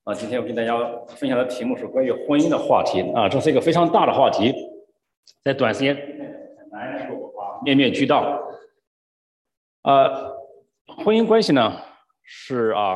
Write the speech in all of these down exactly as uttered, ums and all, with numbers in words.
啊，今天我跟大家分享的题目是关于婚姻的话题啊，这是一个非常大的话题，在短时间很难说啊面面俱到。呃，婚姻关系呢是啊，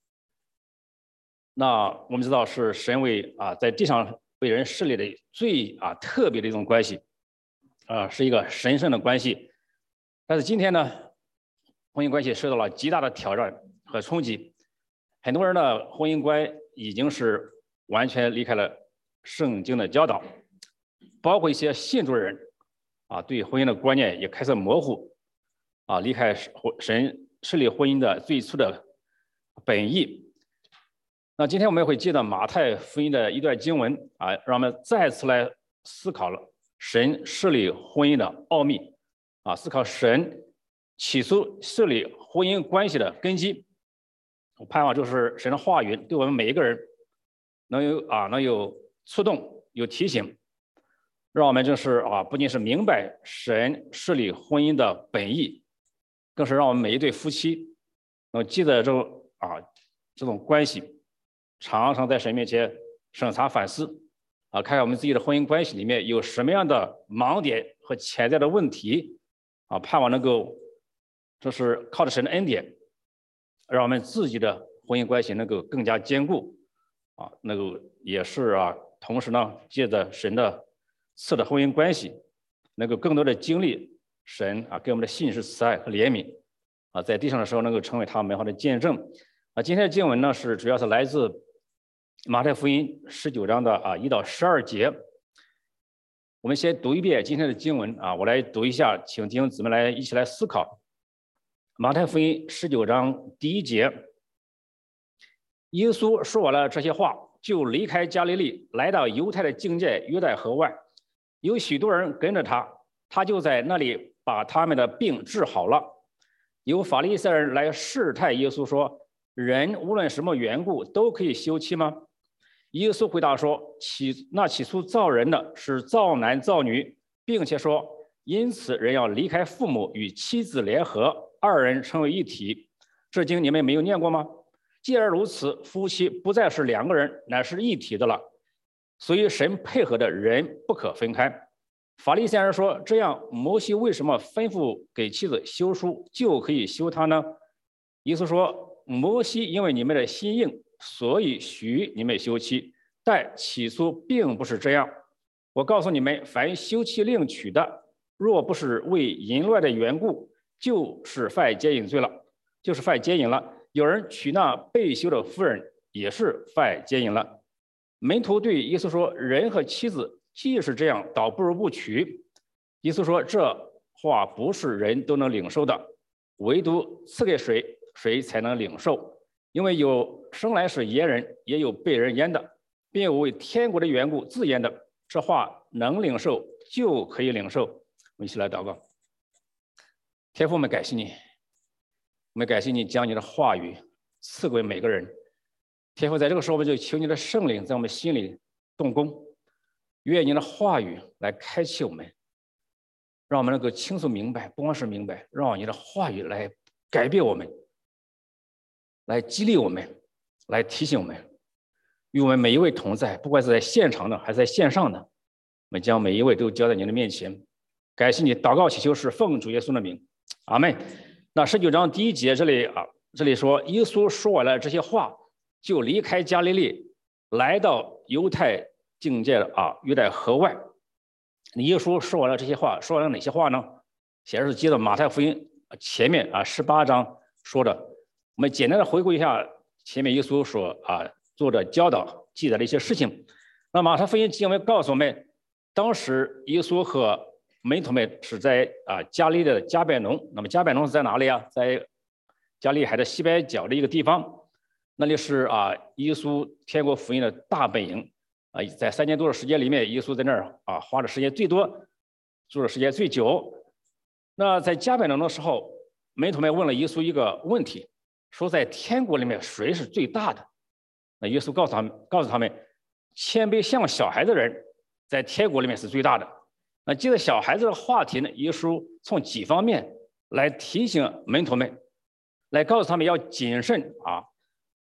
那我们知道是神为啊在地上为人设立的最啊特别的一种关系，啊是一个神圣的关系。但是今天呢，婚姻关系受到了极大的挑战和冲击。很多人的婚姻观已经是完全离开了圣经的教导，包括一些信主人啊，对婚姻的观念也开始模糊，啊，离开神设立婚姻的最初的本意。那今天我们会借着马太福音的一段经文啊，让我们再次来思考了神设立婚姻的奥秘啊，思考神起初设立婚姻关系的根基。我盼望就是神的话语对我们每一个人能有啊能有触动，有提醒，让我们就是啊不仅是明白神设立婚姻的本意，更是让我们每一对夫妻能记得这种啊这种关系，常常在神面前审查反思啊，看看我们自己的婚姻关系里面有什么样的盲点和潜在的问题啊，盼望能够就是靠着神的恩典，让我们自己的婚姻关系能够更加坚固啊，能够也是啊，同时呢，借着神的赐的婚姻关系，能够更多的经历神啊给我们的信实、慈爱和怜悯啊，在地上的时候能够成为他美好的见证啊。今天的经文呢是主要是来自马太福音十九章的啊一到十二节。我们先读一遍今天的经文啊，我来读一下，请弟兄姊妹来一起来思考。马太福音十九章第一节，耶稣说完了这些话，就离开加利利，来到犹太的境界约旦河外，有许多人跟着他，他就在那里把他们的病治好了。有法利赛人来试探耶稣说：“人无论什么缘故都可以休妻吗？”耶稣回答说：“起那起初造人的是造男造女，并且说，因此人要离开父母，与妻子联合，二人成为一体。这经你们没有念过吗？既然如此，夫妻不再是两个人，乃是一体的了。所以神配合的人不可分开。”法利赛人说：“这样，摩西为什么吩咐给妻子休书，就可以休她呢？”耶稣说：“摩西因为你们的心硬，所以许你们休妻，但起初并不是这样。我告诉你们，凡休妻另娶的，若不是为淫乱的缘故，就是犯奸淫罪了，就是犯奸淫了。有人娶那被休的妇人，也是犯奸淫了。”门徒对耶稣说：“人和妻子既是这样，倒不如不娶。”耶稣说：“这话不是人都能领受的，唯独赐给谁，谁才能领受。因为有生来是阉人，也有被人阉的，并有为天国的缘故自阉的。这话能领受，就可以领受。”我们一起来祷告。天父，我们感谢你，我们感谢你将你的话语赐给每个人。天父，在这个时候，我们就求你的圣灵在我们心里动工，愿你的话语来开启我们，让我们能够清楚明白，不光是明白，让你的话语来改变我们，来激励我们，来提醒我们，与我们每一位同在，不管是在现场的还是在线上的，我们将每一位都交在你的面前。感谢你，祷告祈求是奉主耶稣的名，阿们。那十九章第一节这里啊，这里说耶稣说完了这些话，就离开加利利，来到犹太境界啊约旦河外。耶稣说完了这些话，说完了哪些话呢？显然是接着马太福音前面啊十八章说的。我们简单的回顾一下前面耶稣所啊做的教导记载的一些事情。那马太福音经文告诉我们，当时耶稣和门徒们是在啊加利利的加百农。那么加百农是在哪里啊？在加利海的西北角的一个地方。那里是啊，耶稣天国福音的大本营啊，在三年多的时间里面，耶稣在那儿啊花的时间最多，住的时间最久。那在加百农的时候，门徒们问了耶稣一个问题，说在天国里面谁是最大的？那耶稣告诉他们，告诉他们，谦卑像小孩的人，在天国里面是最大的。那接着小孩子的话题呢，耶稣从几方面来提醒门徒们，来告诉他们要谨慎啊。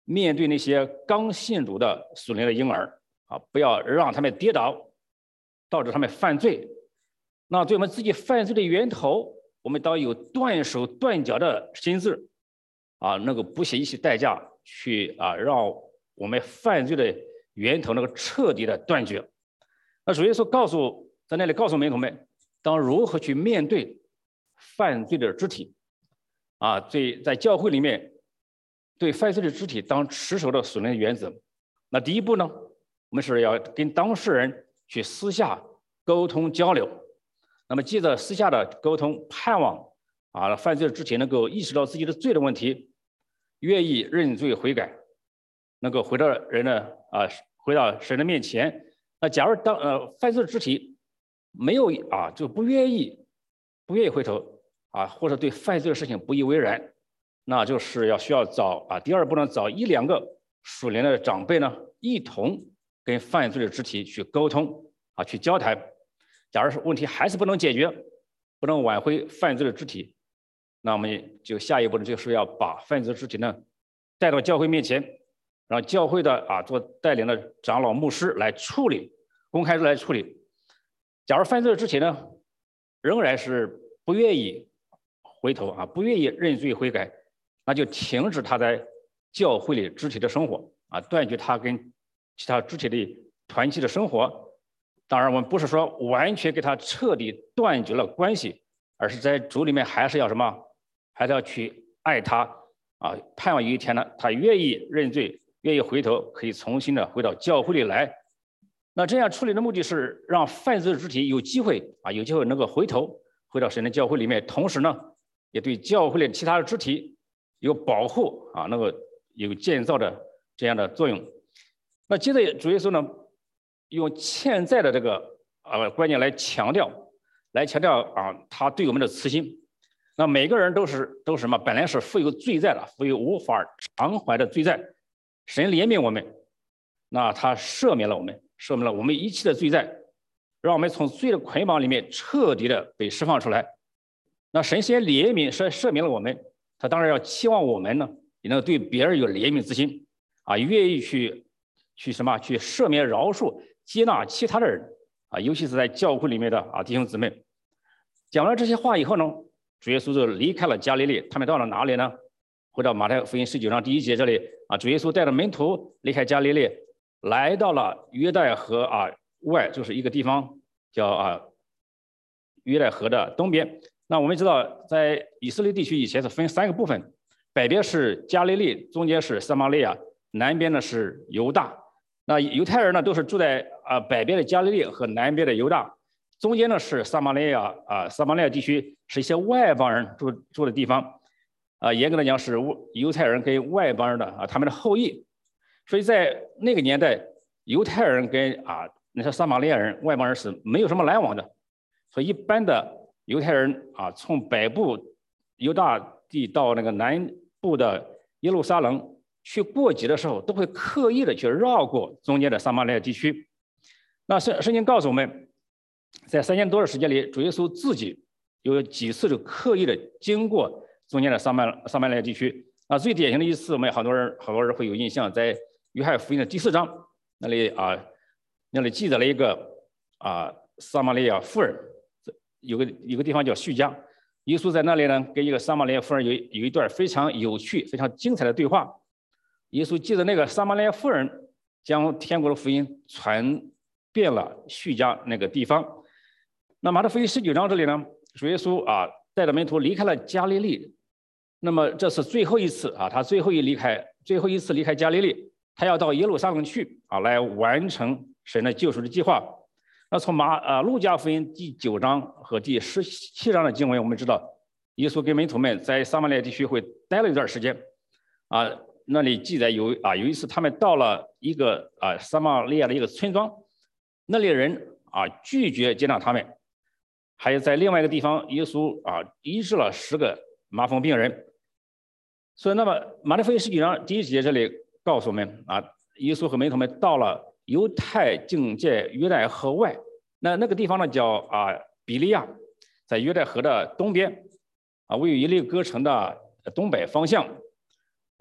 面对那些刚信主的属灵的婴儿啊，不要让他们跌倒，导致他们犯罪。那对我们自己犯罪的源头，我们当有断手断脚的心智啊，那个不惜一切代价去啊，让我们犯罪的源头那个彻底的断绝。那主耶稣告诉在那里告诉门徒们，当如何去面对犯罪的肢体啊，对，在教会里面对犯罪的肢体当持守的属灵的原则。那第一步呢，我们是要跟当事人去私下沟通交流。那么借着私下的沟通，盼望啊犯罪的肢体能够意识到自己的罪的问题，愿意认罪悔改，能够回到人的啊回到神的面前。那假如当呃犯罪的肢体没有啊就不愿意不愿意回头啊，或者对犯罪的事情不以为然，那就是要需要找啊第二步呢，找一两个属灵的长辈呢，一同跟犯罪的肢体去沟通啊，去交谈。假如是问题还是不能解决，不能挽回犯罪的肢体，那我们就下一步呢，就是要把犯罪的肢体呢带到教会面前，让教会的啊做带领的长老牧师来处理，公开来处理。假如犯罪的肢体呢仍然是不愿意回头啊，不愿意认罪悔改，那就停止他在教会里肢体的生活啊，断绝他跟其他肢体的团契的生活。当然，我们不是说完全跟他彻底断绝了关系，而是在主里面还是要什么，还是要去爱他啊，盼望有一天呢，他愿意认罪，愿意回头，可以重新的回到教会里来。那这样处理的目的是让犯罪的肢体有机会啊，有机会能够回头，回到神的教会里面，同时呢，也对教会里其他的肢体有保护啊，那个有建造的这样的作用。那接着主耶稣呢，用欠债的这个呃观念来强调，来强调啊，他对我们的慈心。那每个人都是都是什么？本来是负有罪债的，负有无法偿还的罪债。神怜悯我们，那他赦免了我们，赦免了我们一切的罪债，让我们从罪的捆绑里面彻底的被释放出来。那神先怜悯赦赦免了我们，他当然要期望我们呢，也能对别人有怜悯之心啊，愿意去去什么？去赦免、饶恕、接纳其他的人啊，尤其是在教会里面的啊弟兄姊妹。讲了这些话以后呢，主耶稣就离开了加利利，他们到了哪里呢？回到马太福音十九章第一节这里啊，主耶稣带着门徒离开加利利，来到了约旦河啊外，就是一个地方叫啊约旦河的东边。那我们知道，在以色列地区以前是分三个部分，北边是加利利，中间是撒玛利亚，南边呢是犹大。那犹太人呢都是住在啊北边的加利利和南边的犹大，中间呢是撒玛利亚啊撒玛利亚地区是一些外邦人住住的地方，啊严格来讲是犹太人跟外邦人的啊他们的后裔，所以在那个年代，犹太人跟啊那些撒玛利亚人外邦人是没有什么来往的，所以一般的犹太人啊从北部犹大地到那个南部的耶路撒冷去过节的时候，都会刻意的去绕过中间的撒玛利亚地区。那圣圣经告诉我们，在三年多的时间里，主耶稣自己有几次就刻意的经过中间的撒玛撒玛利亚地区。啊，最典型的一次，我们好多人好多人会有印象，在约翰福音的第四章那里啊，那里记载了一个啊撒玛利亚妇人，有个有个地方叫叙加，耶稣在那里呢，跟一个撒玛利亚妇人有有一段非常有趣、非常精彩的对话。耶稣记得那个撒玛利亚妇人将天国的福音传遍了叙加那个地方。那马太福音十九章这里呢，主耶稣啊带着门徒离开了加利利，那么这是最后一次啊，他最后一离开最后一次离开加利利，他要到耶路撒冷去啊，来完成神的救赎的计划。那从马啊路加福音第九章和第十七章的经文，我们知道耶稣跟门徒们在撒玛利亚地区会待了一段时间啊。那里记载有啊，有一次他们到了一个啊撒玛利亚的一个村庄，那里人啊拒绝接纳他们。还有在另外一个地方，耶稣啊医治了十个麻风病人。所以，那么马太福音十九章第一节这里告诉我们啊，耶稣和门徒们到了犹太境界约旦河外，那那个地方呢叫啊比利亚，在约旦河的东边啊，位于耶利哥城的东北方向。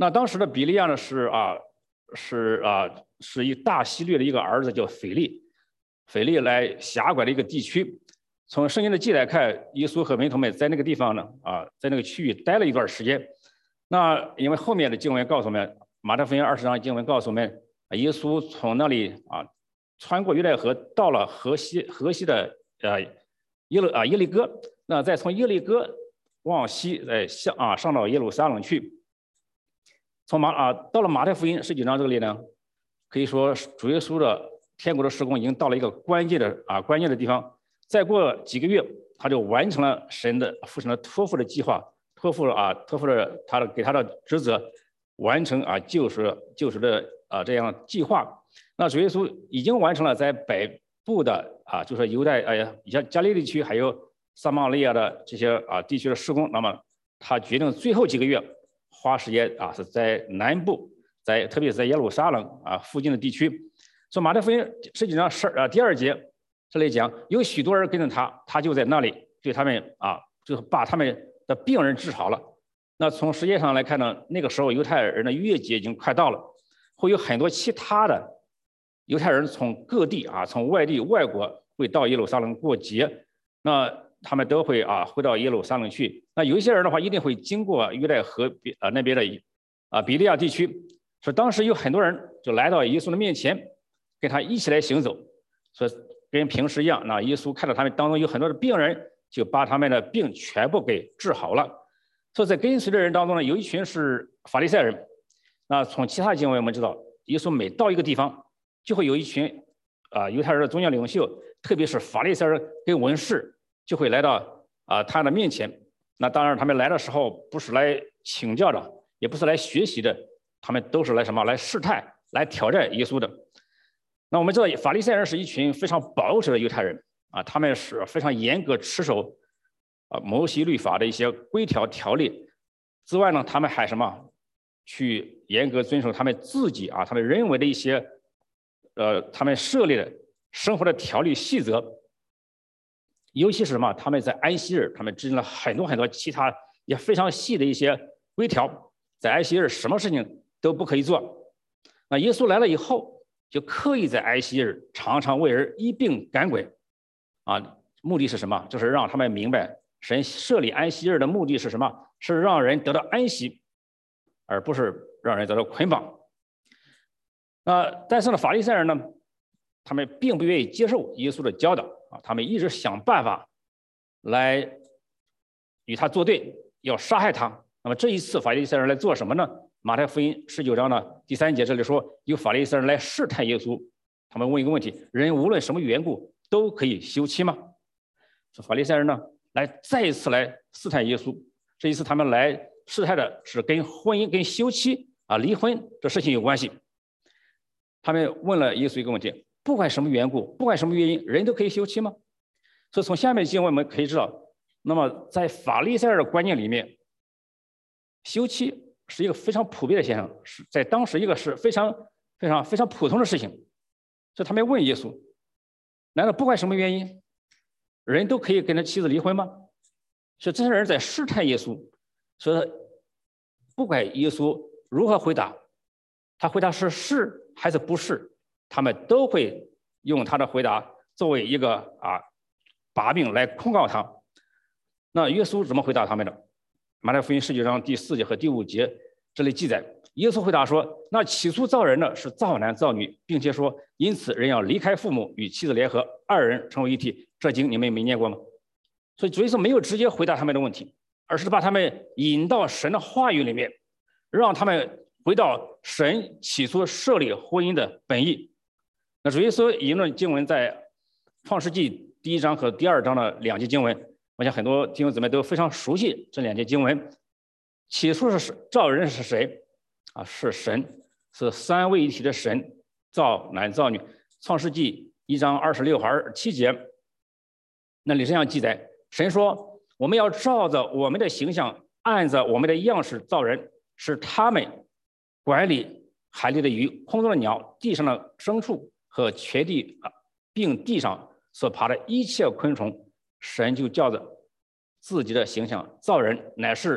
那当时的比利亚呢是啊是啊是一大希律的一个儿子叫腓力，腓力来辖管的一个地区。从圣经的记载看，耶稣和门徒们在那个地方呢啊在那个区域待了一段时间。那因为后面的经文告诉我们，马太福音二十章经文告诉我们，耶稣从那里啊穿过约旦河，到了河西河西的呃耶路啊耶利哥，那再从耶利哥往西呃向啊上到耶路撒冷去。从马啊到了马太福音十九章这里呢，可以说主耶稣的天国的施工已经到了一个关键的啊关键的地方。再过几个月，他就完成了神的父神的托付的计划，托付了啊托付了他的给他的职责，完成啊救赎救赎的啊这样计划。那主耶稣已经完成了在北部的啊就是犹太哎呀像加利利区还有撒玛利亚的这些啊地区的施工，那么他决定最后几个月花时间啊是在南部，在特别是在耶路撒冷啊附近的地区。所以马太福音十九章十啊第二节这里讲，有许多人跟着他，他就在那里对他们啊就是把他们的病人治好了。那从时间上来看呢，那个时候犹太人的月节已经快到了，会有很多其他的犹太人从各地啊从外地外国会到耶路撒冷过节，那他们都会啊回到耶路撒冷去。那有一些人的话一定会经过约旦河啊那边的啊比利亚地区，所以当时有很多人就来到耶稣的面前，跟他一起来行走。所以跟平时一样，那耶稣看到他们当中有很多的病人，就把他们的病全部给治好了。所以在跟随的人当中呢，有一群是法利赛人。那从其他经文我们知道，耶稣每到一个地方，就会有一群啊犹太人的宗教领袖，特别是法利赛人跟文士，就会来到啊他的面前。那当然，他们来的时候不是来请教的，也不是来学习的，他们都是来什么？来试探、来挑战耶稣的。那我们知道，法利赛人是一群非常保守的犹太人啊，他们是非常严格持守啊摩西律法的一些规条条例之外呢，他们还什么？去严格遵守他们自己啊，他们认为的一些呃，他们设立的生活的条例细则。尤其是什么？他们在安息日，他们制定了很多很多其他也非常细的一些规条，在安息日什么事情都不可以做。那耶稣来了以后，就刻意在安息日常常为人医病赶鬼，啊，目的是什么？就是让他们明白，神设立安息日的目的是什么？是让人得到安息，而不是让人得到捆绑。那但是呢，法利赛人呢，他们并不愿意接受耶稣的教导啊，他们一直想办法来与他作对，要杀害他。那么这一次法利赛人来做什么呢？马太福音十九章呢第三节这里说，有法利赛人来试探耶稣，他们问一个问题：人无论什么缘故都可以休妻吗？说法利赛人呢来再一次来试探耶稣，这一次他们来试探的是跟婚姻、跟休妻啊、离婚这事情有关系。他们问了耶稣一个问题：不管什么缘故，不管什么原因，人都可以休妻吗？所以从下面的经文我们可以知道，那么在法利赛人的观念里面，休妻是一个非常普遍的现象，是在当时一个是非常非常非常普通的事情。所以他们问耶稣：难道不管什么原因，人都可以跟他妻子离婚吗？所以这些人在试探耶稣，所以不管耶稣如何回答，他回答是是还是不是，他们都会用他的回答作为一个啊把柄来控告他。那耶稣怎么回答他们的？马太福音十九章第四节和第五节这里记载，耶稣回答说：那起初造人的是造男造女，并且说，因此人要离开父母，与妻子联合，二人成为一体。这经你们没念过吗？所以主耶稣没有直接回答他们的问题，而是把他们引到神的话语里面，让他们回到神起初设立婚姻的本意。那主耶稣引用经文在创世纪第一章和第二章的两节经文，我想很多弟兄姊妹都非常熟悉这两节经文。起初是造人是谁啊？是神，是三位一体的神造男造女。创世纪一章二十六和二十七节那里这样记载，神说：我们要照着我们的形象，按着我们的样式造人，使他们管理海里的鱼、空中的鸟、地上的牲畜和全地并地上所爬的一切昆虫。神就照着自己的形象造人，乃是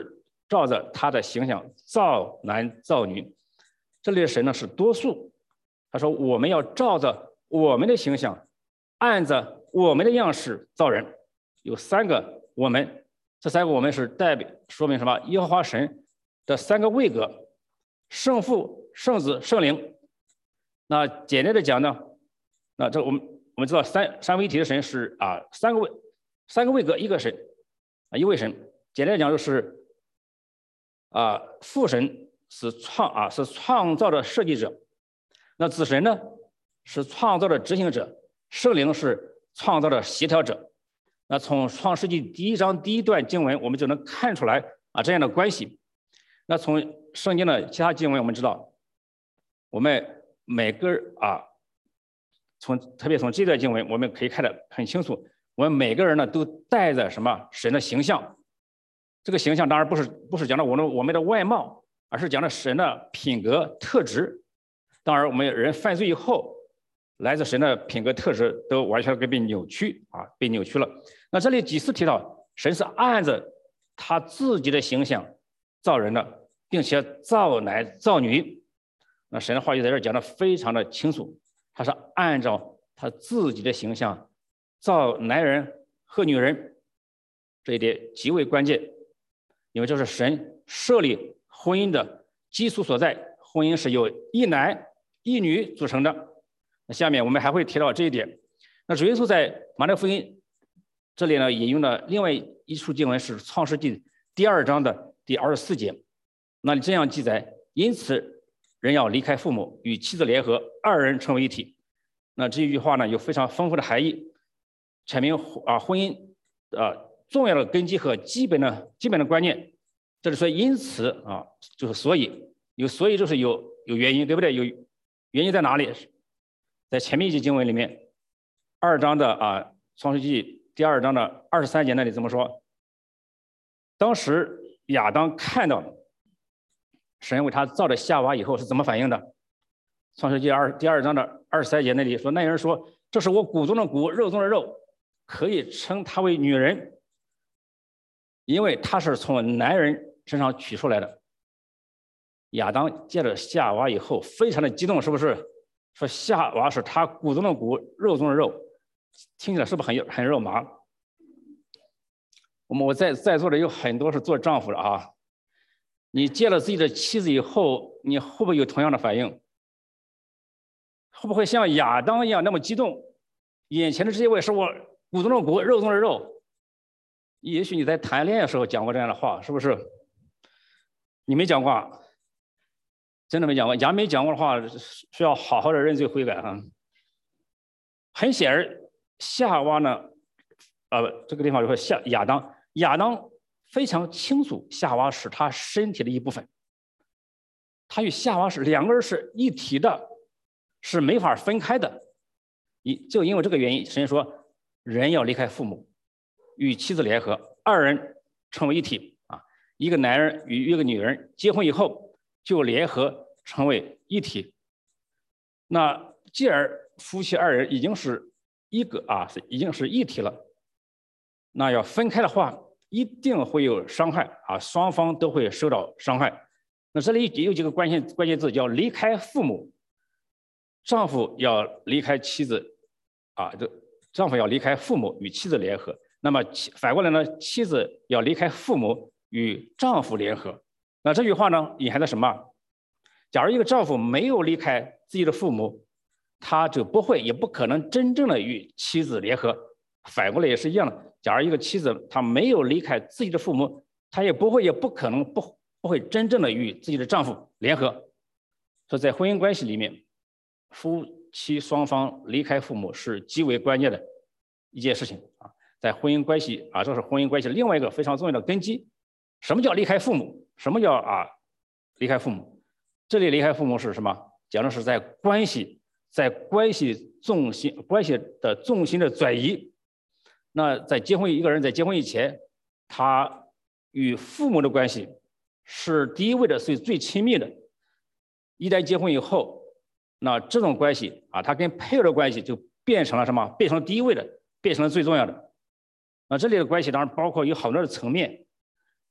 照着他的形象造男造女。这里的神呢是多数，他说我们要照着我们的形象，按着我们的样式造人。有三个我们，这三个我们是代表说明什么？耶和华神的三个位格：圣父、圣子、圣灵。那简单的讲呢，那这我们我们知道三三位一体的神是啊三个位三个位格一个神啊一位神。简单的讲就是啊父神是创啊是创造的设计者，那子神呢是创造的执行者，圣灵是创造的协调者。那从创世纪第一章第一段经文我们就能看出来啊这样的关系。那从圣经的其他经文我们知道，我们每个啊从特别从这段经文我们可以看得很清楚，我们每个人呢都带着什么神的形象。这个形象当然不是不是讲的我们我们的外貌，而是讲的神的品格特质。当然我们人犯罪以后，来自神的品格特质都完全被扭曲啊，被扭曲了。那这里几次提到神是按着他自己的形象造人的，并且造男造女。那神的话语在这儿讲的非常的清楚，他是按照他自己的形象造男人和女人，这一点极为关键，因为这是神设立婚姻的基础所在。婚姻是由一男一女组成的。那下面我们还会提到这一点。那主耶稣在马太福音这里呢引用了另外一处经文，是创世纪第二章的第二十四节。那里这样记载：因此人要离开父母，与妻子联合，二人成为一体。那这一句话呢有非常丰富的含义，阐明啊婚姻啊重要的根基和基本的基本的观念。这里说因此啊，就是所以，有所以就是有有原因，对不对？有原因在哪里？在前面一节经文里面，二章的啊创世纪第二章的二十三节那里怎么说？当时亚当看到神为他造的夏娃以后是怎么反应的？创世纪二第二章的二十三节那里说，那人说：“这是我骨中的骨，肉中的肉，可以称她为女人，因为她是从男人身上取出来的。”亚当见了夏娃以后，非常的激动，是不是？说夏娃是他骨中的骨，肉中的肉，听起来是不是很很肉麻？我们我在在座的有很多是做丈夫的啊，你见了自己的妻子以后，你会不会有同样的反应？会不会像亚当一样那么激动？眼前的这一位是我骨中的骨，肉中的肉。也许你在谈恋爱的时候讲过这样的话，是不是？你没讲过啊？真的没讲过。假如没讲过的话，需要好好的认罪悔改啊。很显然，夏娃呢，呃，这个地方就说夏亚当，亚当非常清楚夏娃是他身体的一部分，他与夏娃是两个人是一体的，是没法分开的。一就因为这个原因，神说人要离开父母，与妻子联合，二人成为一体啊。一个男人与一个女人结婚以后，就联合成为一体。那既然夫妻二人已经是一个啊，是已经是一体了，那要分开的话，一定会有伤害啊，双方都会受到伤害。那这里也有几个关键关键字，叫离开父母。丈夫要离开妻子啊，这丈夫要离开父母与妻子联合。那么反过来呢，妻子要离开父母与丈夫联合。那这句话呢，隐含的什么？假如一个丈夫没有离开自己的父母，他就不会也不可能真正的与妻子联合。反过来也是一样的，假如一个妻子她没有离开自己的父母，她也不会也不可能不不会真正的与自己的丈夫联合。所以在婚姻关系里面，夫妻双方离开父母是极为关键的一件事情啊。在婚姻关系啊，这是婚姻关系另外一个非常重要的根基。什么叫离开父母？什么叫啊离开父母？这里离开父母是什么？讲的是在关系，在关系重心关系的重心的转移。那在结婚，一个人在结婚以前，他与父母的关系是第一位的，是最亲密的。一旦结婚以后，那这种关系啊，他跟配偶的关系就变成了什么？变成了第一位的，变成了最重要的。那这里的关系当然包括有很多的层面。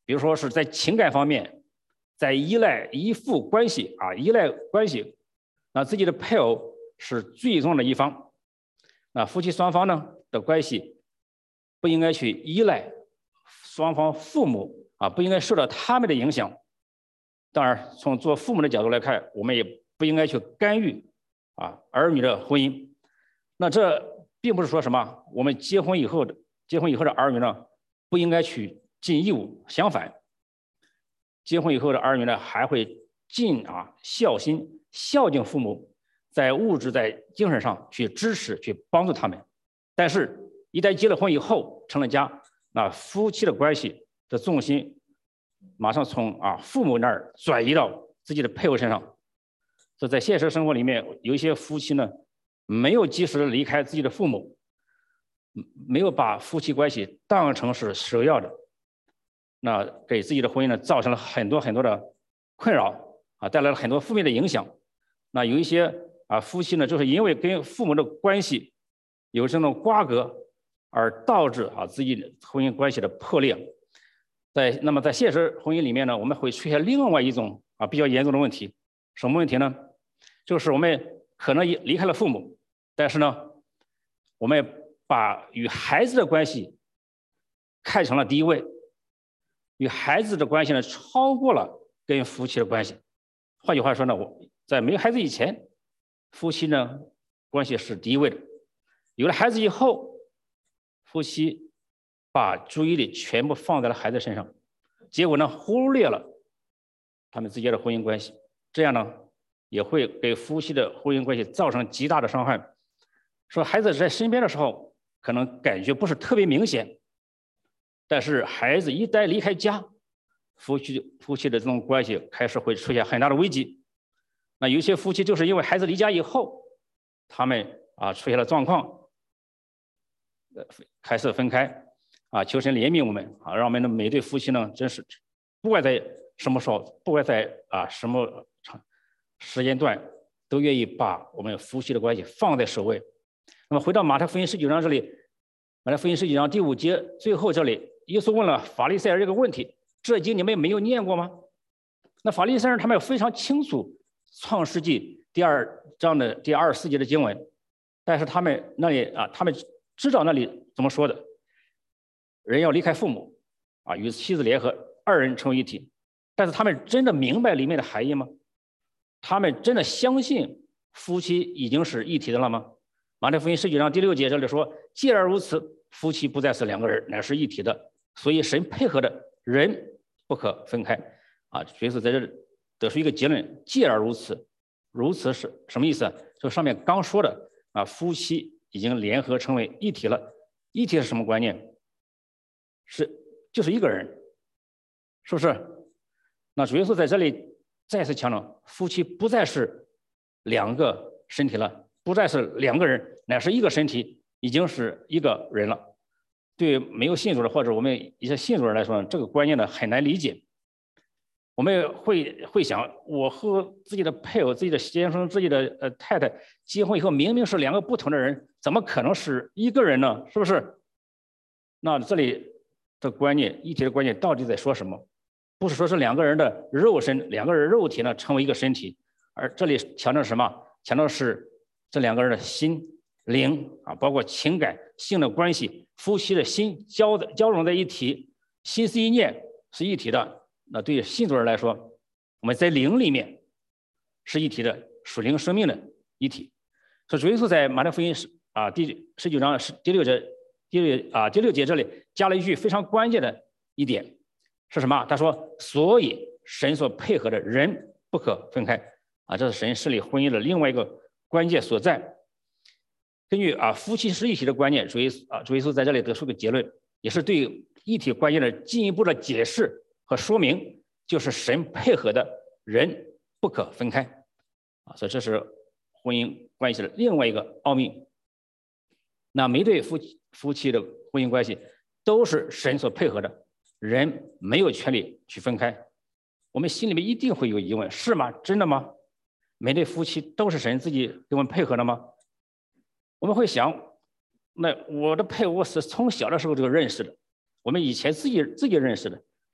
比如说是在情感方面，在依赖依附关系啊，依赖关系，那自己的配偶是最重要的一方。那夫妻双方呢的关系不应该去依赖双方父母啊，不应该受到他们的影响。当然，从做父母的角度来看，我们也不应该去干预啊儿女的婚姻。那这并不是说什么我们结婚以后的结婚以后的儿女呢不应该去尽义务，相反，结婚以后的儿女呢还会尽啊孝心，孝敬父母，在物质在精神上去支持去帮助他们。但是，一旦结了婚以后成了家，那夫妻的关系的重心马上从啊父母那儿转移到自己的配偶身上。这在现实生活里面，有一些夫妻呢没有及时离开自己的父母，没有把夫妻关系当成是首要的，那给自己的婚姻呢造成了很多很多的困扰啊，带来了很多负面的影响。那有一些啊夫妻呢，就是因为跟父母的关系有这种瓜葛，而导致啊自己的婚姻关系的破裂。在那么在现实婚姻里面呢，我们会出现另外一种啊比较严重的问题，什么问题呢？就是我们可能离开了父母，但是呢，我们把与孩子的关系看成了第一位，与孩子的关系呢超过了跟夫妻的关系。换句话说呢，我在没有孩子以前，夫妻呢关系是第一位的；有了孩子以后，夫妻把注意力全部放在了孩子身上，结果呢忽略了他们之间的婚姻关系，这样呢也会给夫妻的婚姻关系造成极大的伤害。说孩子在身边的时候，可能感觉不是特别明显，但是孩子一旦离开家，夫妻夫妻的这种关系开始会出现很大的危机。那有些夫妻就是因为孩子离家以后，他们啊出现了状况，呃开始分开啊，求神怜悯我们啊，让我们的每对夫妻呢，真是不管在什么时候，不管在啊什么时间段，都愿意把我们夫妻的关系放在首位。那么回到马太福音十九章这里，马太福音十九章第五节最后这里，耶稣问了法利赛人这个问题：这经你们没有念过吗？那法利赛人他们非常清楚创世纪第二章的第二十四节的经文，但是他们那里啊，他们知道那里怎么说的，人要离开父母啊，与妻子联合，二人成为一体。但是他们真的明白里面的含义吗？他们真的相信夫妻已经是一体的了吗？马太福音十九章第六节这里说：既然如此，夫妻不再是两个人，乃是一体的。所以神配合的人不可分开啊。所以说在这里得出一个结论：既然如此，如此是什么意思？就上面刚说的啊，夫妻已经联合成为一体了。一体是什么观念？是就是一个人，是不是？那主耶稣在这里再次强调，夫妻不再是两个身体了，不再是两个人，乃是一个身体，已经是一个人了。对没有信主的或者我们一些信主人来说，这个观念呢很难理解。我们会会想，我和自己的配偶、自己的先生、自己的呃太太结婚以后，明明是两个不同的人，怎么可能是一个人呢？是不是？那这里的观念，一体的观念到底在说什么？不是说是两个人的肉身，两个人肉体呢成为一个身体，而这里强调什么？强调是这两个人的心灵啊，包括情感性的关系，夫妻的心交的交融在一起，心思意念是一体的。那对于信主人来说，我们在灵里面是一体的，属灵生命的一体。所以主耶稣在马太福音啊第十九章第六节第六啊第六节这里加了一句非常关键的一点是什么？他说：所以神所配合的人不可分开啊，这是神设立婚姻的另外一个关键所在。根据啊夫妻是一体的观念，主耶稣啊主耶稣在这里得出个结论，也是对一体观念的进一步的解释和说明，就是神配合的人不可分开啊，所以这是婚姻关系的另外一个奥秘。那每对夫妻夫妻的婚姻关系都是神所配合的，人没有权利去分开。我们心里面一定会有疑问：是吗？真的吗？每对夫妻都是神自己给我们配合的吗？我们会想，那我的配偶是从小的时候就认识的，我们以前自己自己认识的，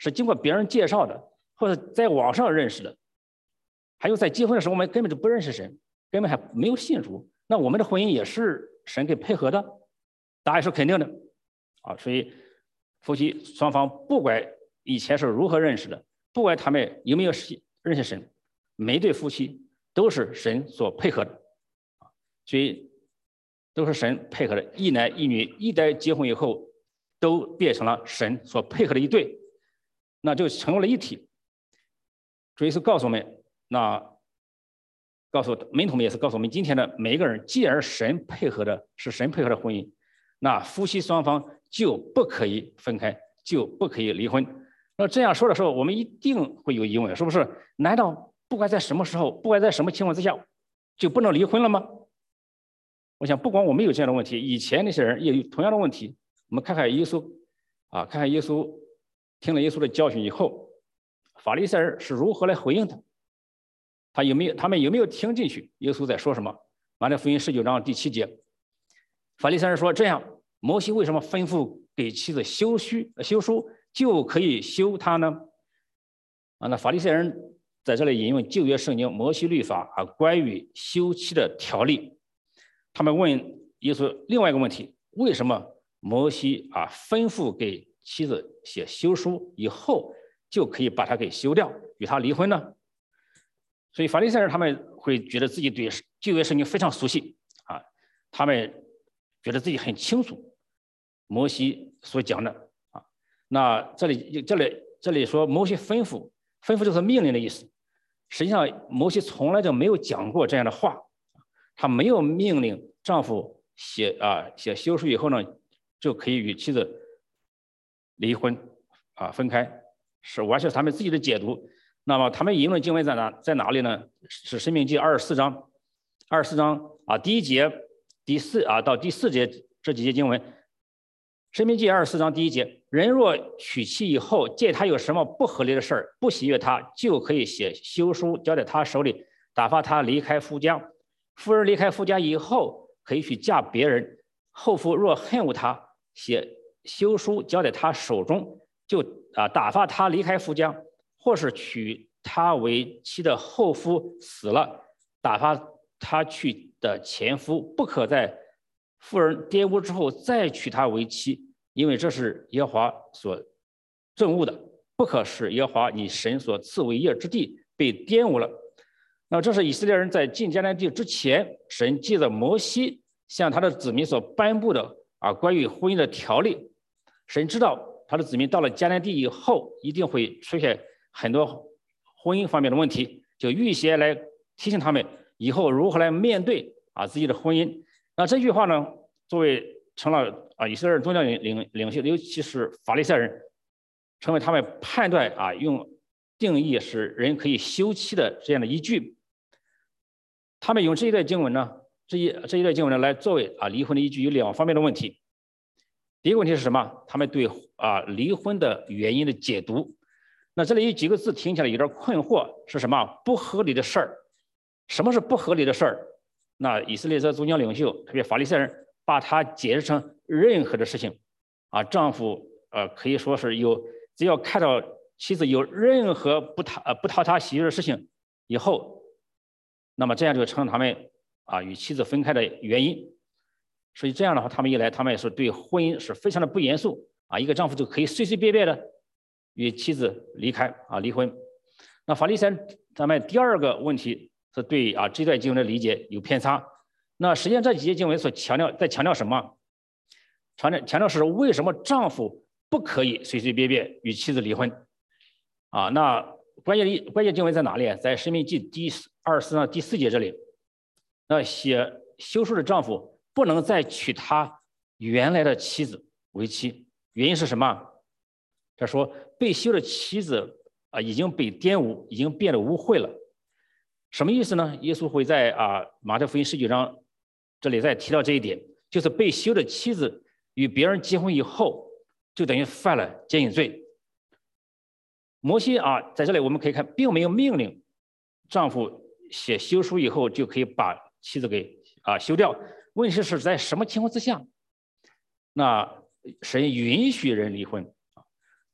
是经过别人介绍的，或者在网上认识的，还有在结婚的时候我们根本就不认识神，根本还没有信主，那我们的婚姻也是神给配合的？答案是肯定的啊。所以夫妻双方不管以前是如何认识的，不管他们有没有认识神，每对夫妻都是神所配合的，所以都是神配合的，一男一女，一旦结婚以后，都变成了神所配合的一对，那就成为了一体。主耶稣告诉我们，那告诉门徒们也是告诉我们，今天的每一个人，既然神配合的是神配合的婚姻，那夫妻双方就不可以分开，就不可以离婚。那这样说的时候，我们一定会有疑问，是不是？难道不管在什么时候，不管在什么情况之下，就不能离婚了吗？我想，不光我们有这样的问题，以前那些人也有同样的问题。我们看看耶稣，啊，看看耶稣听了耶稣的教训以后，法利赛人是如何来回应的？他有没有？他们有没有听进去？耶稣在说什么？马太福音十九章第七节，法利赛人说：“这样，摩西为什么吩咐给妻子休须休书，就可以休她呢？”啊，那法利赛人在这里引用旧约圣经摩西律法啊，关于休妻的条例。他们问耶稣另外一个问题：为什么摩西啊吩咐给妻子写休书以后，就可以把他给休掉，与他离婚呢？所以法利赛人他们会觉得自己对旧约圣经非常熟悉啊，他们觉得自己很清楚摩西所讲的啊。那这里这里这里说摩西吩咐，吩咐就是命令的意思。实际上摩西从来就没有讲过这样的话。他没有命令丈夫写啊写休书以后呢，就可以与妻子离婚啊分开，是完全是他们自己的解读。那么他们引用的经文在哪在哪里呢？是申命记二十四章，二十四章啊第一节第四啊到第四节这几节经文。申命记二十四章第一节：人若娶妻以后，见他有什么不合理的事儿，不喜悦他，就可以写休书交在他手里，打发他离开夫家。夫人离开夫家以后，可以去嫁别人。后夫若恨恶他，写休书交在他手中，就啊打发他离开夫家；或是娶他为妻的后夫死了，打发他去的前夫，不可在夫人玷污之后再娶她为妻，因为这是耶和华所憎恶的，不可使耶和华你神所赐为业之地被玷污了。那这是以色列人在进迦南地之前，神借着摩西向他的子民所颁布的啊关于婚姻的条例。神知道他的子民到了迦南地以后，一定会出现很多婚姻方面的问题，就预先来提醒他们以后如何来面对啊自己的婚姻。那这句话呢，作为成了啊以色列人宗教领领领袖，尤其是法利赛人，成为他们判断啊用定义使人可以休妻的这样的依据。他们用这一段经文呢，这一这一段经文呢来作为啊离婚的依据，有两方面的问题。第一个问题是什么？他们对啊离婚的原因的解读。那这里有几个字听起来有点困惑，是什么？不合理的事儿。什么是不合理的事儿？那以色列这宗教领袖，特别法利赛人，把它解释成任何的事情啊，丈夫呃可以说是有，只要看到妻子有任何不讨呃不讨他喜悦的事情以后，那么这样就成了他们啊与妻子分开的原因。所以这样的话，他们一来，他们也是对婚姻是非常的不严肃啊，一个丈夫就可以随随便便的与妻子离开啊离婚。那法利赛人咱们第二个问题是对啊这段经文的理解有偏差。那实际上这几节经文所强调在强调什么？强调强调是为什么丈夫不可以随随便便与妻子离婚啊？那关键关键经文在哪里？在申命记第二十四章第四节这里。那写休书的丈夫不能再娶他原来的妻子为妻，原因是什么？他说被休的妻子啊已经被玷污，已经变得污秽了。什么意思呢？耶稣会在啊马太福音十九章这里再提到这一点，就是被休的妻子与别人结婚以后，就等于犯了奸淫罪。摩西啊在这里我们可以看，并没有命令丈夫写休书以后就可以把妻子给啊休掉。问题是在什么情况之下，那神允许人离婚？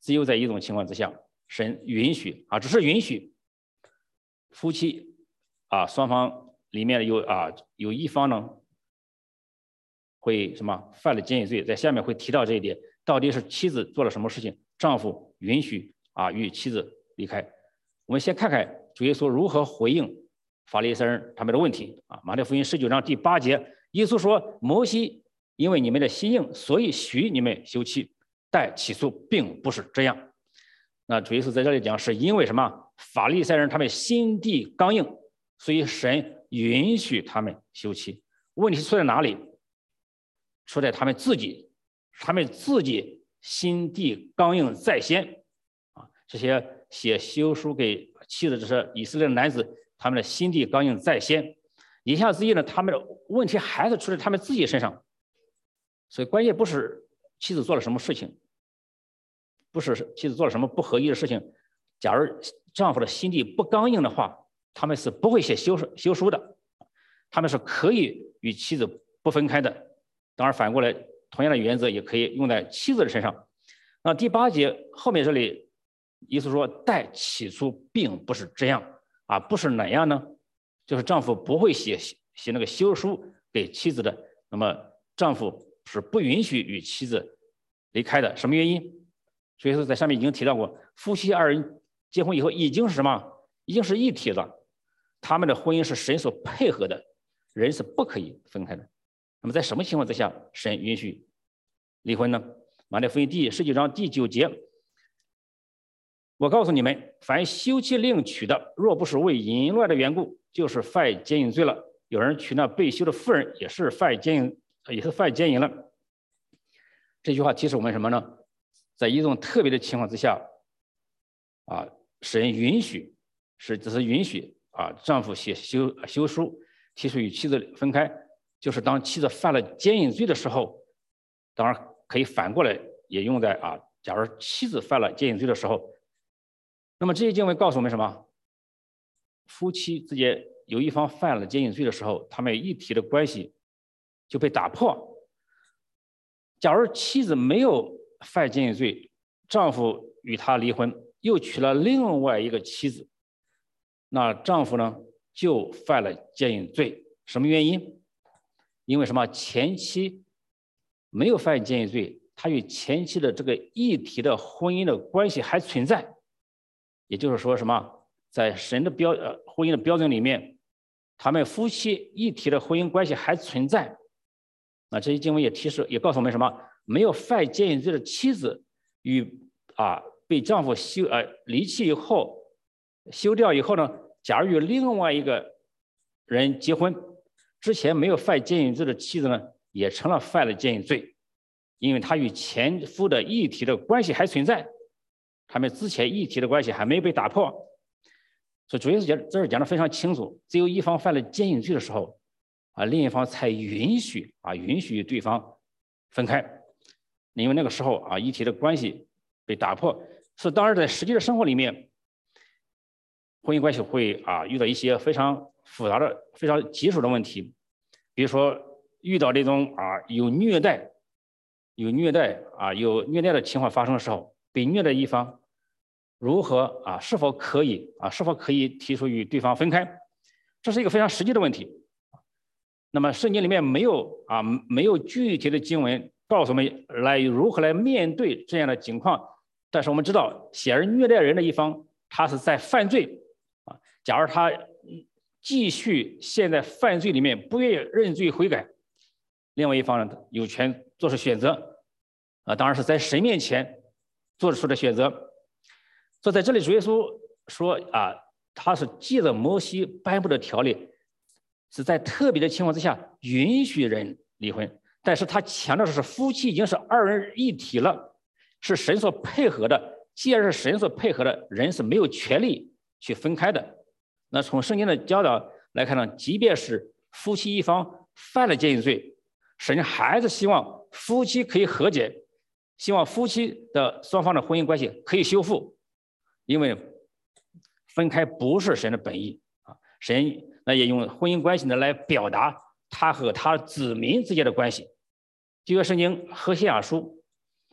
只有在一种情况之下，神允许啊，只是允许夫妻啊双方里面有啊有一方呢会什么犯了奸淫罪，在下面会提到这一点，到底是妻子做了什么事情，丈夫允许啊与妻子离开。我们先看看主耶稣如何回应法利赛人他们的问题啊。马太福音十九章第八节，耶稣说：“摩西因为你们的心硬，所以许你们休妻，但起初并不是这样。”那主耶稣在这里讲，是因为什么？法利赛人他们心地刚硬，所以神允许他们休妻。问题出在哪里？出在他们自己，他们自己心地刚硬在先啊！这些写休书给妻子这些以色列男子，他们的心地刚硬在先。言下之意呢，他们的问题还是出在他们自己身上。所以关键不是妻子做了什么事情，不是妻子做了什么不合意的事情。假如丈夫的心地不刚硬的话，他们是不会写休休书的，他们是可以与妻子不分开的。当然，反过来，同样的原则也可以用在妻子的身上。那第八节后面这里，耶稣说：“但起初并不是这样啊，不是哪样呢？就是丈夫不会写写那个休书给妻子的，那么丈夫是不允许与妻子离开的。什么原因？所以说在上面已经提到过，夫妻二人结婚以后已经是什么？已经是一体了，他们的婚姻是神所配合的，人是不可以分开的。那么在什么情况之下神允许离婚呢？马太福音第十九章第九节，我告诉你们，凡休妻另娶的，若不是为淫乱的缘故，就是犯奸淫罪了。有人娶那被休的妇人，也是犯奸淫，也是犯奸淫了。这句话提示我们什么呢？在一种特别的情况之下，啊，神允许，是只是允许啊，丈夫写休休书，提出与妻子分开。就是当妻子犯了奸淫罪的时候，当然可以反过来也用在啊，假如妻子犯了奸淫罪的时候，那么这些经文告诉我们什么？夫妻之间有一方犯了奸淫罪的时候，他们一体的关系就被打破。假如妻子没有犯奸淫罪，丈夫与她离婚，又娶了另外一个妻子，那丈夫呢就犯了奸淫罪。什么原因？因为什么？前妻没有犯奸淫罪，他与前妻的这个一体的婚姻的关系还存在。也就是说，什么？在神的标呃婚姻的标准里面，他们夫妻一体的婚姻关系还存在。那这些经文也提示，也告诉我们什么？没有犯奸淫罪的妻子与啊被丈夫休呃离弃以后休掉以后呢，假如与另外一个人结婚。之前没有犯奸淫罪的妻子呢，也成了犯了奸淫罪，因为他与前夫的一体的关系还存在，他们之前一体的关系还没有被打破。所以主耶稣讲这儿讲的非常清楚，只有一方犯了奸淫罪的时候，啊，另一方才允许啊允许对方分开，因为那个时候啊一体的关系被打破。是当然在实际的生活里面，婚姻关系会啊遇到一些非常复杂的、非常棘手的问题，比如说遇到这种啊有虐待、有虐待啊有虐待的情况发生的时候，被虐的一方如何啊是否可以啊是否可以提出与对方分开，这是一个非常实际的问题。那么圣经里面没有啊没有具体的经文告诉我们来如何来面对这样的情况，但是我们知道，显然虐待人的一方他是在犯罪啊，假如他继续陷在犯罪里面，不愿意认罪悔改，另外一方呢有权做出选择，啊，当然是在神面前做出的选择。所以在这里，主耶稣说啊，他是借着摩西颁布的条例，是在特别的情况之下允许人离婚，但是他强调的是夫妻已经是二人一体了，是神所配合的，既然是神所配合的，人是没有权利去分开的。那从圣经的教导来看呢，即便是夫妻一方犯了奸淫罪，神还是希望夫妻可以和解，希望夫妻的双方的婚姻关系可以修复，因为分开不是神的本意啊。神那也用婚姻关系呢来表达他和他子民之间的关系。旧约圣经何西阿书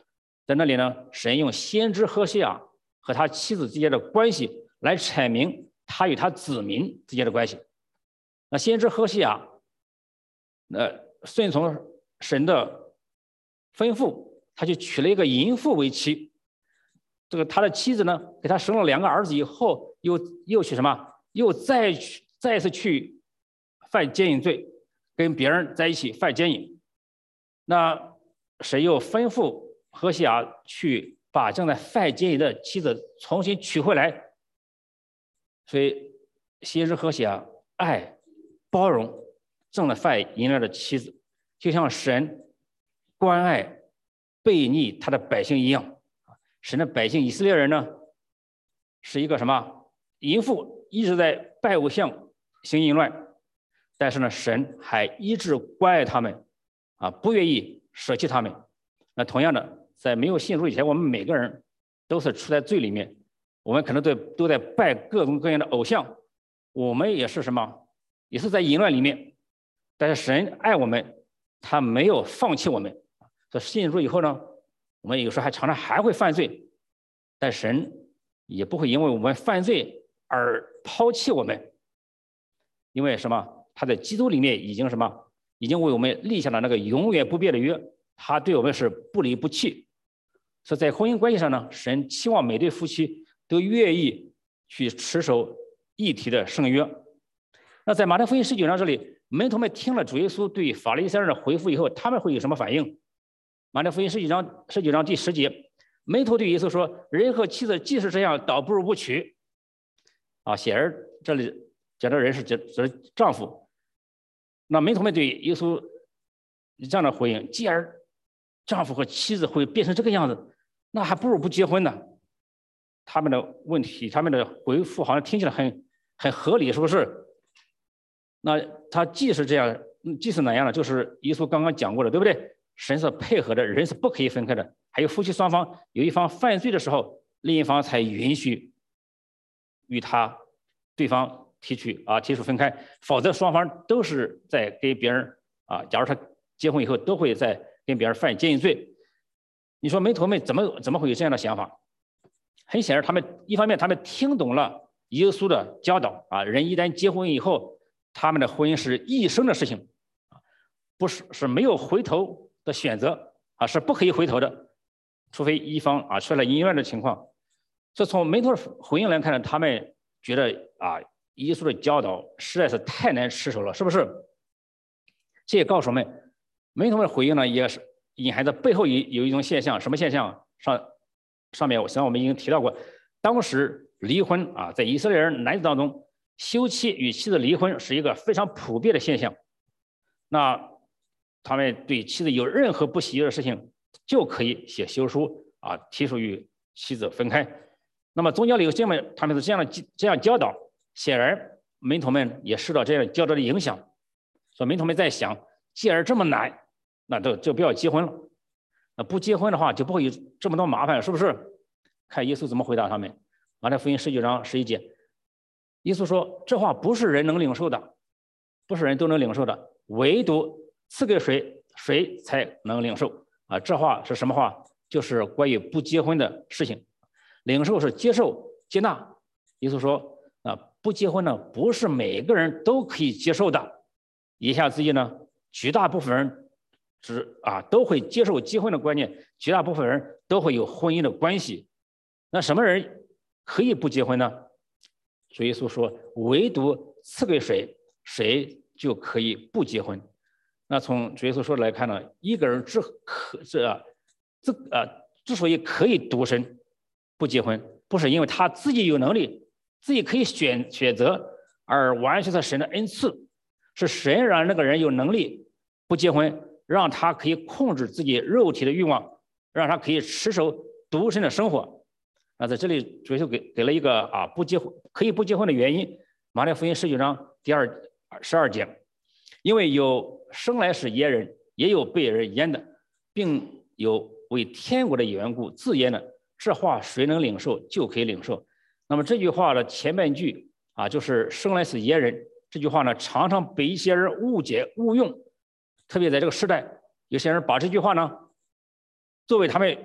在那里呢，神用先知何西阿和他妻子之间的关系来阐明他与他子民之间的关系。那先知何西阿，呃，顺从神的吩咐，他就娶了一个淫妇为妻。这个他的妻子呢，给他生了两个儿子以后，又又去什么？又再去再次去犯奸淫罪，跟别人在一起犯奸淫。那神又吩咐何西阿去把正在犯奸淫的妻子重新娶回来。所以先知何西阿爱包容正在犯淫乱的妻子，就像神关爱悖逆他的百姓一样。神的百姓以色列人呢，是一个什么淫妇，一直在拜偶像行淫乱，但是呢，神还一直关爱他们，啊，不愿意舍弃他们。那同样的，在没有信主以前，我们每个人都是处在罪里面，我们可能都都在拜各种各样的偶像，我们也是什么，也是在淫乱里面。但是神爱我们，他没有放弃我们。在信主以后呢，我们有时候还常常还会犯罪，但神也不会因为我们犯罪而抛弃我们，因为什么？他在基督里面已经什么？已经为我们立下了那个永远不变的约，他对我们是不离不弃。所以在婚姻关系上呢，神期望每对夫妻都愿意去持守一体的圣约。那在马太福音十九章这里，门徒们听了主耶稣对法利赛人的回复以后，他们会有什么反应？马太福音十九章十九章第十节，门徒对耶稣说：“人和妻子既是这样，倒不如不娶。”啊，显然这里讲的人是指指丈夫。那门徒们对耶稣这样的回应：“既然丈夫和妻子会变成这个样子，那还不如不结婚呢。”他们的问题，他们的回复好像听起来很很合理，是不是？那他既是这样，既是哪样呢？就是耶稣刚刚讲过的，对不对？神是配合的，人是不可以分开的。还有夫妻双方有一方犯罪的时候，另一方才允许与他对方提取啊提出分开，否则双方都是在跟别人啊，假如他结婚以后都会在跟别人犯奸淫罪。你说门徒们怎么怎么会有这样的想法？很显然，他们一方面他们听懂了耶稣的教导啊，人一旦结婚以后，他们的婚姻是一生的事情，不是是没有回头的选择啊，是不可以回头的，除非一方啊出了淫乱的情况。所以从门徒的回应来看呢，他们觉得啊，耶稣的教导实在是太难持守了，是不是？这也告诉我们，门徒的回应呢，也是隐含着背后有有一种现象，什么现象？上上面我想我们已经提到过，当时离婚啊，在以色列人男子当中，休妻与妻子离婚是一个非常普遍的现象。那他们对妻子有任何不喜悦的事情，就可以写休书啊，提出与妻子分开。那么宗教领袖们他们是这样的这样教导，显然门徒们也受到这样教导的影响。所以门徒们在想，既然这么难，那就就不要结婚了。那不结婚的话，就不会有这么多麻烦，是不是？看耶稣怎么回答他们。马太福音十九章十一节，耶稣说：“这话不是人能领受的，不是人都能领受的，唯独赐给谁，谁才能领受。”啊，这话是什么话？就是关于不结婚的事情。领受是接受、接纳。耶稣说：“啊，不结婚呢，不是每个人都可以接受的。言下之意呢，绝大部分人只啊都会接受结婚的观念，绝大部分人都会有婚姻的关系。那什么人可以不结婚呢？主耶稣说，唯独赐给谁，谁就可以不结婚。那从主耶稣说的来看呢，一个人之可这啊这啊之所以可以独身不结婚，不是因为他自己有能力，自己可以选选择，而完全是神的恩赐，是神让那个人有能力不结婚，让他可以控制自己肉体的欲望，让他可以持守独身的生活。那在这里，主耶稣给给了一个啊不结婚可以不结婚的原因。马太福音十九章第二十二节，因为有生来是阉人，也有被人阉的，并有为天国的缘故自阉的。这话谁能领受，就可以领受。那么这句话的前半句啊，就是生来是阉人。这句话呢，常常被一些人误解误用，特别在这个时代，有些人把这句话呢，作为他们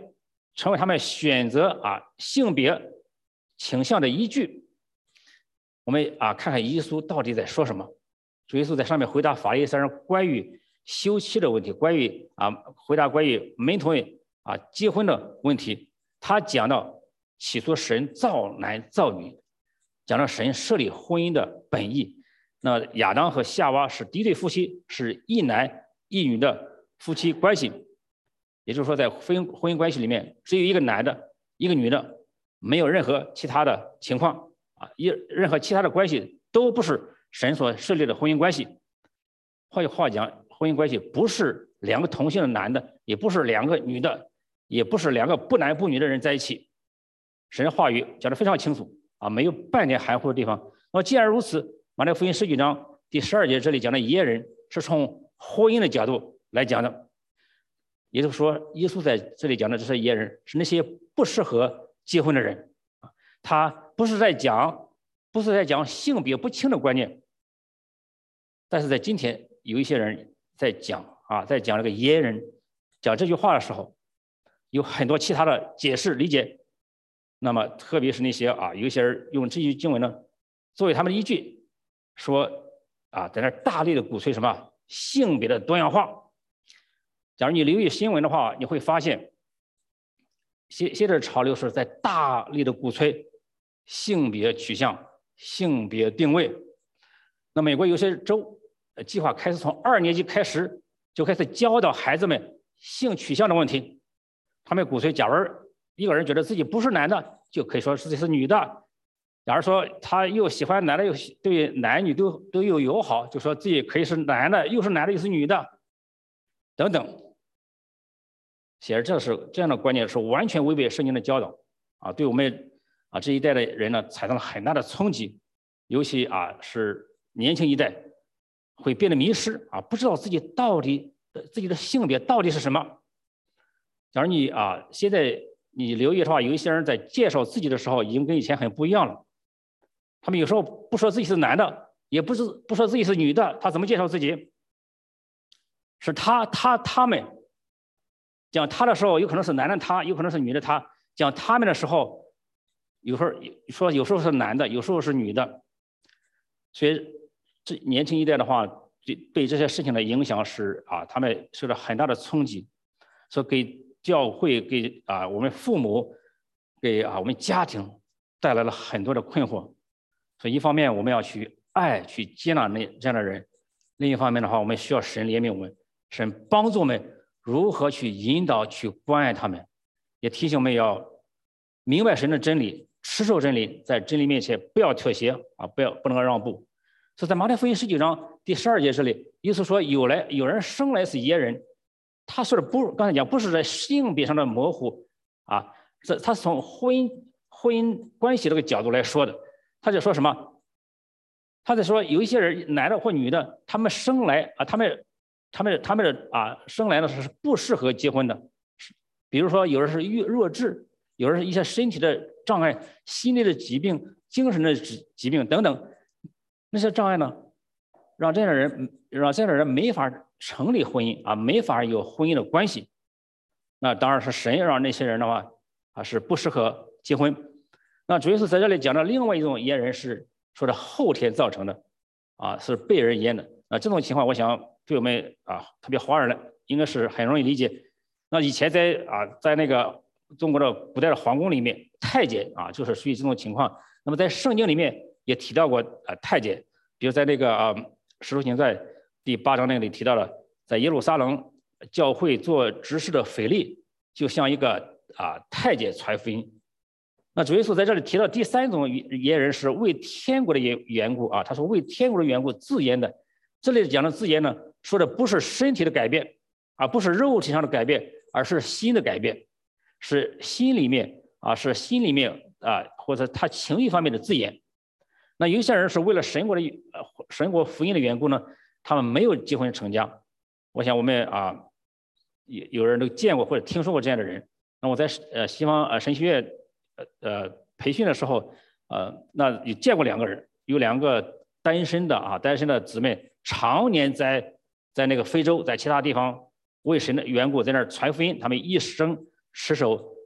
成为他们选择啊性别倾向的依据。我们啊看看耶稣到底在说什么。主耶稣在上面回答法利赛人关于休妻的问题，关于啊回答关于门徒们啊结婚的问题。他讲到起初神造男造女，讲到神设立婚姻的本意。那亚当和夏娃是第一对夫妻，是一男一女的夫妻关系。也就是说，在婚姻婚姻关系里面，只有一个男的，一个女的，没有任何其他的情况啊，一任何其他的关系都不是神所设立的婚姻关系。换句话讲，婚姻关系不是两个同性的男的，也不是两个女的，也不是两个不男不女的人在一起。神的话语讲得非常清楚啊，没有半点含糊的地方。那么既然如此，马太福音十九章第十二节这里讲的耶人是从婚姻的角度来讲的。也就是说，耶稣在这里讲的这些耶人是那些不适合结婚的人，他不是在讲，不是在讲性别不清的观念。但是在今天，有一些人在讲啊，在讲这个耶人，讲这句话的时候，有很多其他的解释理解。那么，特别是那些啊，有一些人用这句经文呢作为他们的依据，说啊，在那大力的鼓吹什么性别的多样化。假如你留意新闻的话，你会发现，现现在的潮流是在大力的鼓吹性别取向、性别定位。那美国有些州计划开始从二年级开始就开始教导孩子们性取向的问题。他们鼓吹，假如一个人觉得自己不是男的，就可以说自己是女的。假如说他又喜欢男的，又对男女都都有友好，就说自己可以是男的，又是男的又是女的，等等。显然，这是这样的观念是完全违背圣经的教导啊，对我们啊这一代的人呢产生了很大的冲击，尤其啊是年轻一代会变得迷失啊，不知道自己到底自己的性别到底是什么。假如你啊现在你留意的话，有一些人在介绍自己的时候已经跟以前很不一样了。他们有时候不说自己是男的，也不是不说自己是女的，他怎么介绍自己？是他他他们。讲他的时候，有可能是男的他，有可能是女的他。讲他们的时候，有时候说有时候是男的，有时候是女的。所以这年轻一代的话，对对这些事情的影响是啊，他们受到很大的冲击，所以给教会、给啊我们父母、给啊我们家庭带来了很多的困惑。所以一方面我们要去爱、去接纳那这样的人，另一方面的话，我们需要神怜悯我们，神帮助我们。如何去引导、去关爱他们，也提醒我们要明白神的真理，持守真理，在真理面前不要妥协啊，不要不能让步。所以在马太福音十九章第十二节这里，耶稣说有来有人生来是耶人，他说的不，刚才讲不是在性别上的模糊啊，这他是从婚姻婚姻关系这个角度来说的。他就说什么？他在说有一些人男的或女的，他们生来啊，他们。他们他们的啊生来呢是不适合结婚的，比如说有人是弱弱智，有人是一些身体的障碍、心理的疾病、精神的疾病等等，那些障碍呢，让这样的人让这样的人没法成立婚姻啊，没法有婚姻的关系。那当然是神让那些人的话啊是不适合结婚。那主要是在这里讲的另外一种阉人是说的后天造成的，啊是被人阉的。啊这种情况，我想。对我们啊，特别华人来，应该是很容易理解。那以前在啊，在那个中国的古代的皇宫里面，太监啊，就是属于这种情况。那么在圣经里面也提到过啊，太监，比如在那个啊《使徒行传》第八章那里提到了，在耶路撒冷教会做执事的腓力，就像一个啊太监传福音。那主耶稣在这里提到第三种阉人是为天国的缘缘故啊，他说为天国的缘故自阉的。这里讲的自阉呢，说的不是身体的改变，而不是肉体上的改变，而是心的改变，是心里面啊，是心里面啊，或者他情欲方面的自阉。那有些人是为了神国的呃神国福音的缘故呢，他们没有结婚成家。我想我们啊，有有人都见过或者听说过这样的人。那我在呃西方呃神学院呃呃培训的时候，呃，那有见过两个人，有两个单身的啊单身的姊妹。常年在在那个非洲，在其他地方为神的缘故，在那儿传福音，他们一生持守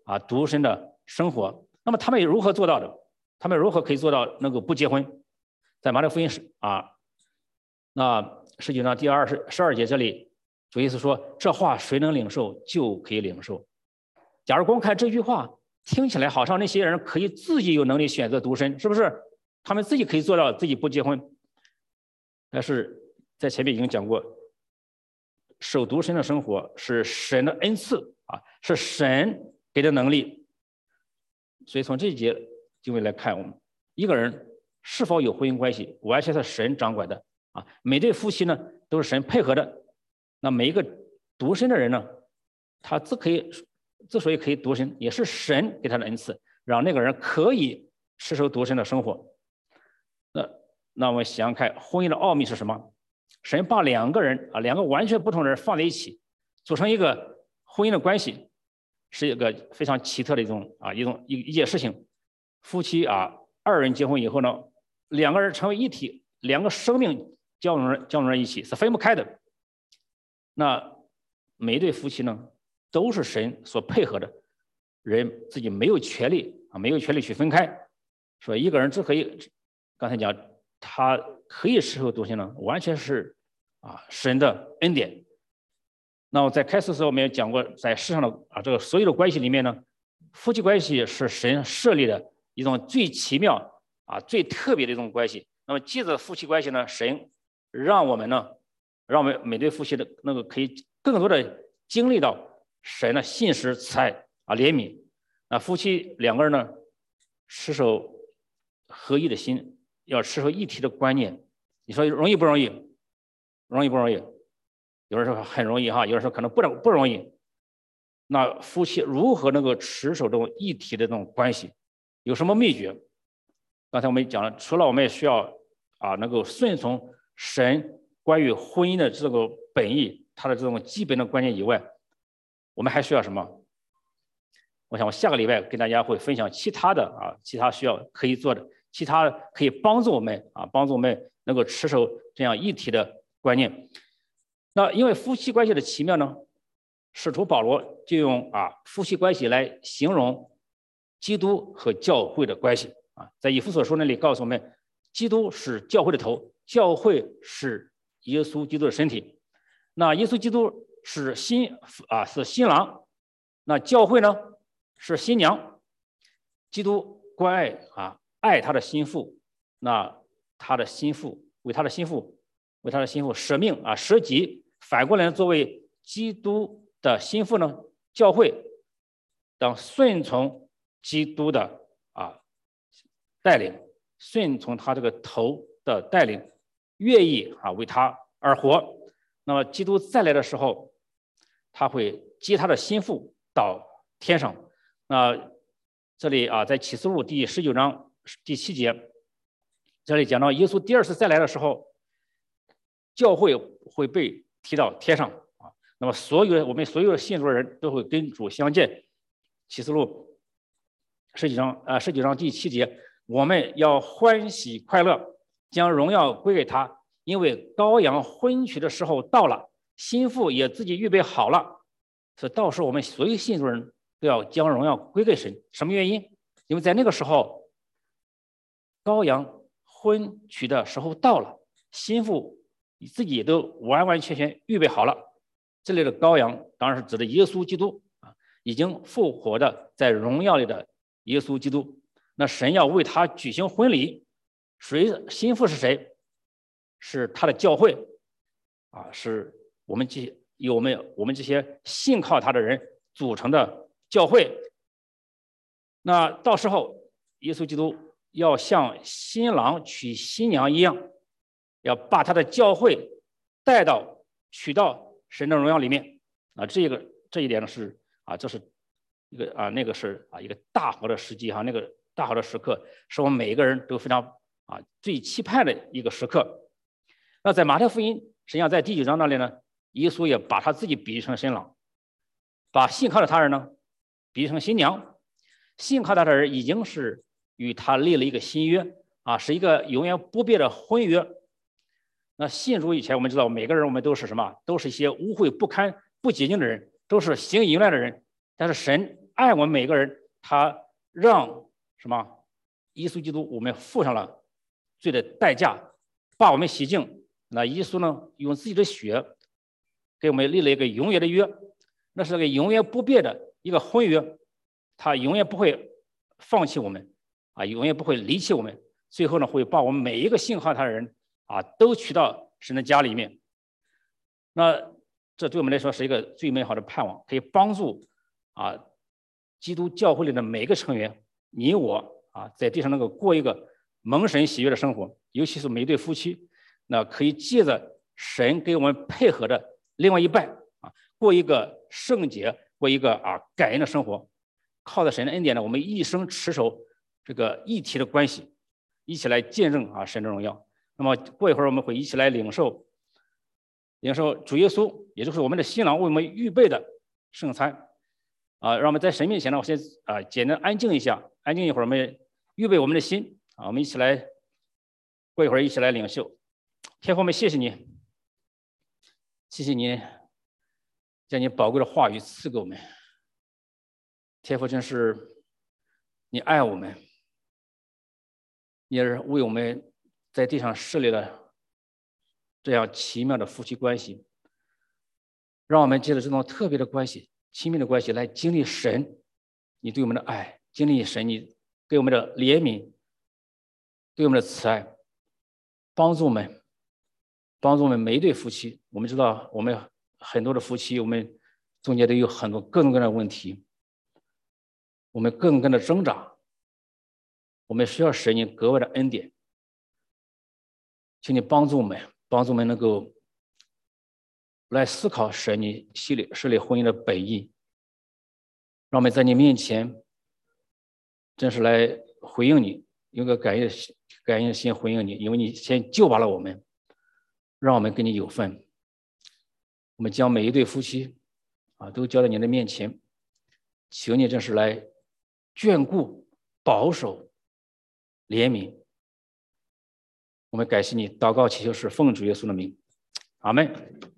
啊独身的生活。那么他们如何做到的？他们如何可以做到能够不结婚？在马太福音啊，那十九章第二十十二节这里，主耶稣说：“这话谁能领受，就可以领受。”假如光看这句话，听起来好像那些人可以自己有能力选择独身，是不是？他们自己可以做到自己不结婚。但是在前面已经讲过，守独身的生活是神的恩赐啊，是神给的能力。所以从这一节经文来看，我们一个人是否有婚姻关系，完全是神掌管的啊。每对夫妻呢都是神配合的。那每一个独身的人呢，他之可以之所以可以独身，也是神给他的恩赐，让那个人可以持守独身的生活。那那我们想想看，婚姻的奥秘是什么？神把两个人啊，两个完全不同的人放在一起，组成一个婚姻的关系，是一个非常奇特的一种啊一种一一件事情。夫妻啊，二人结婚以后呢，两个人成为一体，两个生命交融交融在一起，是分不开的。那每一对夫妻呢，都是神所配合的，人自己没有权利啊，没有权利去分开。说一个人只可以，刚才讲他可以持守独身呢，完全是啊神的恩典。那我在开始的时候我们也讲过，在世上的啊这个所有的关系里面呢，夫妻关系是神设立的一种最奇妙啊最特别的一种关系。那么借着夫妻关系呢，神让我们呢，让我们每对夫妻的那个可以更多的经历到神的信实、慈爱啊、怜悯。那夫妻两个人呢，持守合一的心，要持守一体的观念。你说容易不容易？容易不容易？有人说很容易哈，有人说可能不不容易。那夫妻如何能够持守这种一体的这种关系？有什么秘诀？刚才我们讲了，除了我们也需要啊能够顺从神关于婚姻的这个本意，它的这种基本的观念以外，我们还需要什么？我想我下个礼拜跟大家会分享其他的啊，其他需要可以做的，其他可以帮助我们啊，帮助我们能够持守这样一体的观念。那因为夫妻关系的奇妙呢，使徒保罗就用啊夫妻关系来形容基督和教会的关系啊，在以弗所书那里告诉我们，基督是教会的头，教会是耶稣基督的身体。那耶稣基督是新啊是新郎，那教会呢是新娘。基督关爱啊爱他的心腹，那他的心腹为他的心腹为他的心腹舍命啊舍己。反过来作为基督的心腹呢，教会当顺从基督的啊带领，顺从他这个头的带领，愿意啊为他而活。那么基督再来的时候，他会接他的心腹到天上。那这里啊，在启示录第十九章第七节，这里讲到耶稣第二次再来的时候，教会会被提到天上啊。那么所有我们所有的信主的人都会跟主相见。启示录十九章啊，十九章第七节，我们要欢喜快乐，将荣耀归给他，因为羔羊婚娶的时候到了，心腹也自己预备好了。所以到时候我们所有信主人都要将荣耀归给神。什么原因？因为在那个时候，羔羊婚娶的时候到了，心腹自己也都完完全全预备好了。这里的羔羊当然是指的耶稣基督啊，已经复活的在荣耀里的耶稣基督。那神要为他举行婚礼，谁心腹是谁？是他的教会啊，是我们这有我们我们这些信靠他的人组成的教会。那到时候耶稣基督要像新郎娶新娘一样，要把他的教会带到娶到神的荣耀里面啊。这个这一点呢是啊，这是一个啊，那个是啊一个大好的时机哈，那个大好的时刻是我们每一个人都非常啊最期盼的一个时刻。那在马太福音实际上在第九章那里呢，耶稣也把他自己比喻成新郎，把信靠的他人呢比喻成新娘。信靠他的人已经是与他立了一个新约啊，是一个永远不变的婚约。那信主以前我们知道每个人我们都是什么？都是一些污秽不堪不洁净的人，都是行淫乱的人。但是神爱我们每个人，他让什么？耶稣基督我们付上了罪的代价，把我们洗净。那耶稣呢，用自己的血给我们立了一个永远的约，那是个永远不变的一个婚约，他永远不会放弃我们啊，永远不会离弃我们。最后呢，会把我们每一个信靠他的人啊，都娶到神的家里面。那这对我们来说是一个最美好的盼望，可以帮助啊，基督教会里的每一个成员，你我啊，在地上能够过一个蒙神喜悦的生活，尤其是每一对夫妻，那可以借着神给我们配合的另外一半啊，过一个圣洁，过一个啊感恩的生活。靠着神的恩典呢，我们一生持守这个一体的关系，一起来见证啊神的荣耀。那么过一会儿我们会一起来领受领受主耶稣，也就是我们的新郎为我们预备的圣餐啊。让我们在神面前呢，我先啊简单安静一下，安静一会儿，我们预备我们的心啊，我们一起来过一会儿一起来领受。天父，我们谢谢你，谢谢你将你宝贵的话语赐给我们。天父，真是你爱我们，你也是为我们在地上设立了这样奇妙的夫妻关系，让我们借着这种特别的关系、亲密的关系来经历神你对我们的爱，经历神你对我们的怜悯，对我们的慈爱，帮助我们，帮助我们每一对夫妻。我们知道，我们很多的夫妻，我们中间都有很多各种各样的问题，我们各种各样的挣扎，我们需要神你格外的恩典，请你帮助我们，帮助我们能够来思考神你系列设立婚姻的本意，让我们在你面前真是来回应你，用个感恩感恩的心回应你，因为你先救拔了我们，让我们跟你有份。我们将每一对夫妻啊都交在你的面前，求你真是来眷顾、保守、怜悯。我们感谢你，祷告祈求是奉主耶稣的名，阿们。